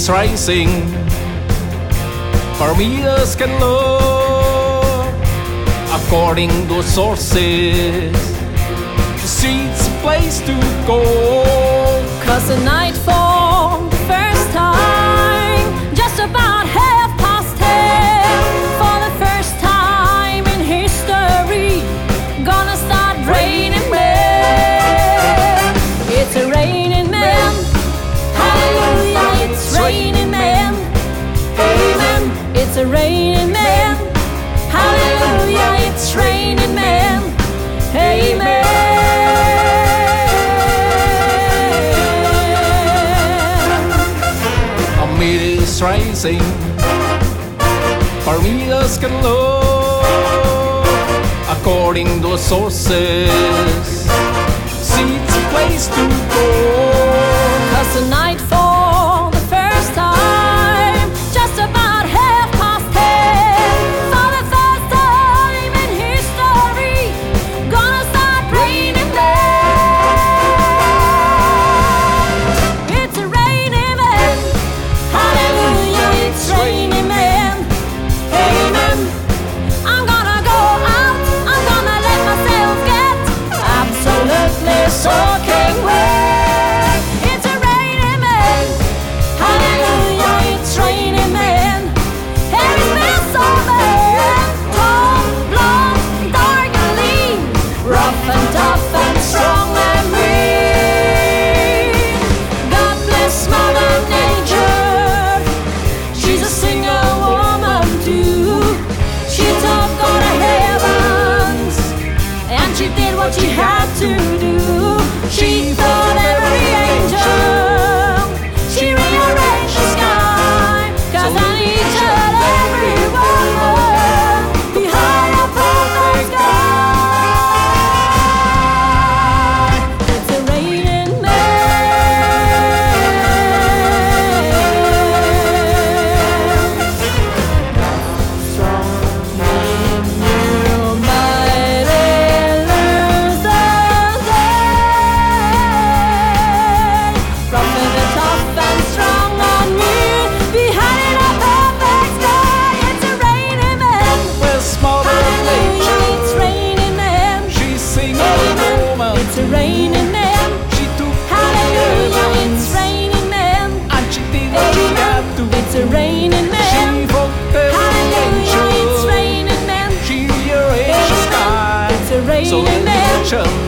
is rising. Barbados can look according to sources. The street's a place to go. 'Cause the night for the first time, just about 10:30, for the first time in history, gonna start raining men. It's a raining man. Hallelujah, it's raining men. Amen. It's a raining man. Hallelujah, it's raining men. Amen. Is rising. Barbados can look according to sources. See, it's a place to go. 'Cause the night for the first time, just about 10:30, for the first time in history, gonna start raining men. It's a raining man. Hallelujah, it's raining men. Amen. I'm gonna go out, I'm gonna let myself get absolutely soaking wet. It's a raining man. Hallelujah, it's raining men. Every man's all man, tall, blonde, dark and lean, rough and tough and strong and mean. God bless Mother Nature. She's a single woman too. She took on the heavens, and she did what she had to do. She thought every angel, she rearranged the sky. 'Cause on each and every one, behind a perfect sky, it's a raining man. Strong man, you might lose the day. Rough and tough and strong on me, behind a perfect sky. It's a raining man. Where's Mother Hallelujah, Nature? it's raining man. She's single woman. It's a raining man. She took Hallelujah, it's raining man. and she did what she had to. It's a raining man. She invoked every Hallelujah, it's angel. raining man. She rearranged the sky. It's a So raining let man. the ocean